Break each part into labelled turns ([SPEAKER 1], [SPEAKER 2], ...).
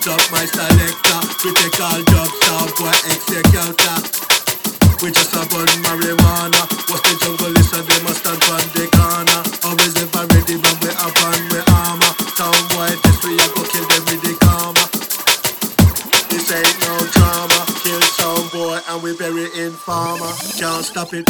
[SPEAKER 1] up my selector. We take all jobs, star boy executor. We just a bun marijuana. What's the jungle is so they must stand on the corner. Always ever ready when we up and we armor. Town boy test we a go kill them with the karma. This ain't no drama. Kill town boy and we bury in farmer. Can't stop it.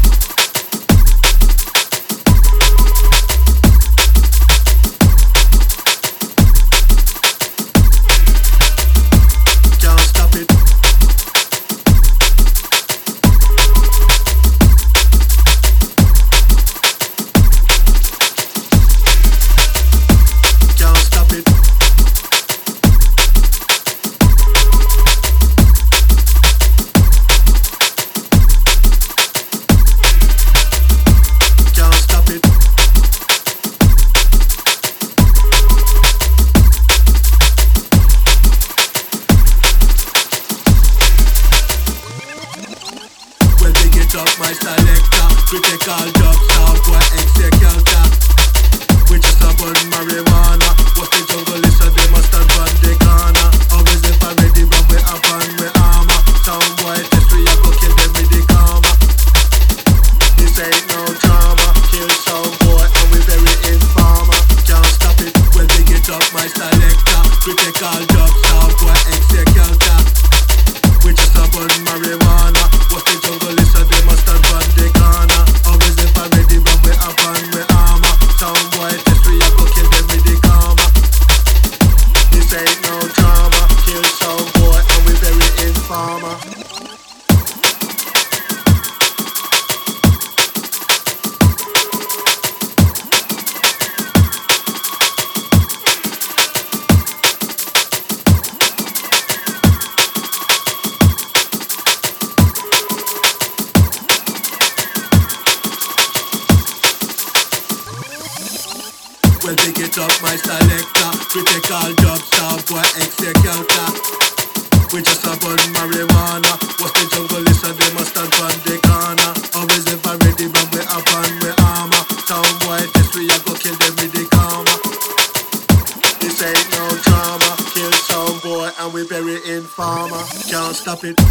[SPEAKER 1] Up my selector, we take all jobs, star boy executor. We just a bun marijuana. What's the jungle is so they must stand on the corner. Always ever ready when we up and we armor. Town boy test we a go kill them with the karma. This ain't no drama. Kill town boy and we bury in farmer. Can't stop it. When we get up my selector, we take all jobs, star boy executor. We just a bun marijuana. What's the jungle is so they must stand on the corner. Always ever ready when we up and we armor. Town boy test we a go kill them with the karma. This ain't no drama. Kill town boy and we bury in farmer. When we get up my selector, we take all jobs, star boy executor. We just a bun marijuana. What's the jungle is so they must stand on the corner. Always ever ready when we up and we armor. Town boy test we a go kill them with the karma. This ain't no drama. Kill town boy and we bury in farmer. Can't stop it.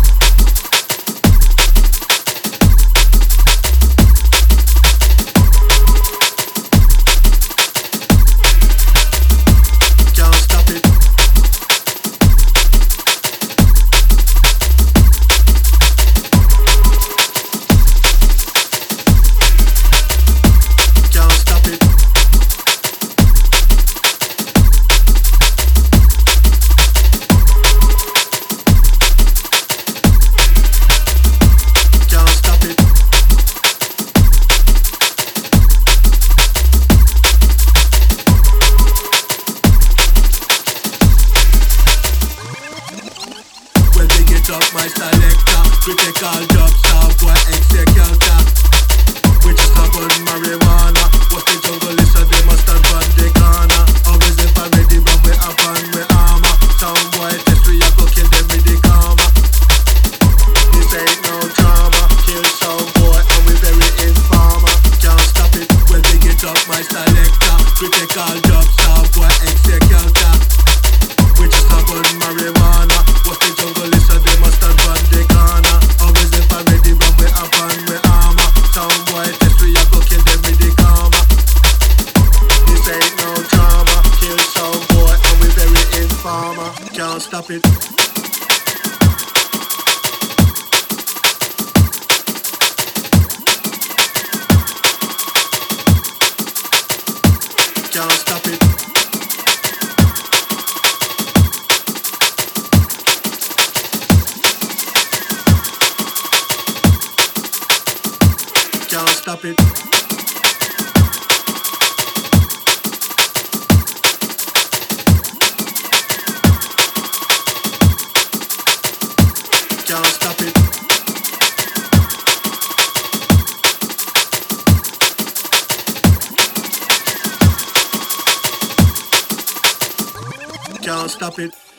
[SPEAKER 1] Up my selector, we take all jobs, star boy executor. We just a bun marijuana. What's the jungle is so they must stand on the corner. Always ever ready when we up and we armor. Town boy test we a go kill them with the karma. This ain't no drama. Kill town boy and we bury in farmer. Can't stop it. When we get up my selector, we take all jobs, star boy executor. We just a bun marijuana. What's the jungle is so they must stand on the corner. Always ever ready when we up and we armor. Town boy test we a go kill them with the karma. This ain't no drama. Kill town boy and we bury in farmer. Can't stop it. Can't stop it. Can't stop it. Can't stop it. Can't stop it.